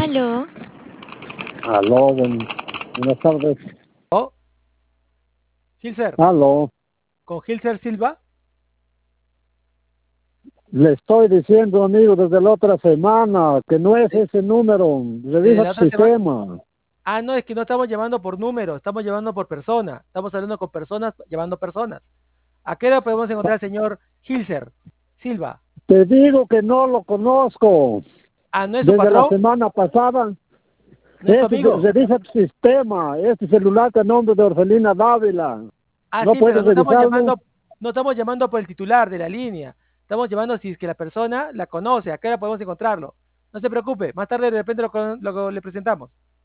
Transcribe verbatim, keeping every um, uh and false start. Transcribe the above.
Aló. Aló, buen- buenas tardes. Oh, Gilser, Aló, con Gilser Silva. le estoy diciendo, amigo, desde la otra semana que no es ese número. Desde Revisa la tu otra semana. sistema. Ah, no, es que no estamos llamando por número, estamos llamando por persona. Estamos hablando con personas, llamando personas. ¿A qué hora podemos encontrar al señor Gilser Silva? Te digo que no lo conozco. Ah, ¿no es su Desde la patrón? semana pasada. ¿No es su Ese, amigo? revisa tu sistema. Este celular que nombre de Orfelina Dávila. Ah, ¿No sí, pero puedes no estamos revisarlo? llamando, no estamos llamando por el titular de la línea. Estamos llamando si es que la persona la conoce. ¿A qué hora podemos encontrarlo? No se preocupe, más tarde de repente lo, con- lo- le presentamos.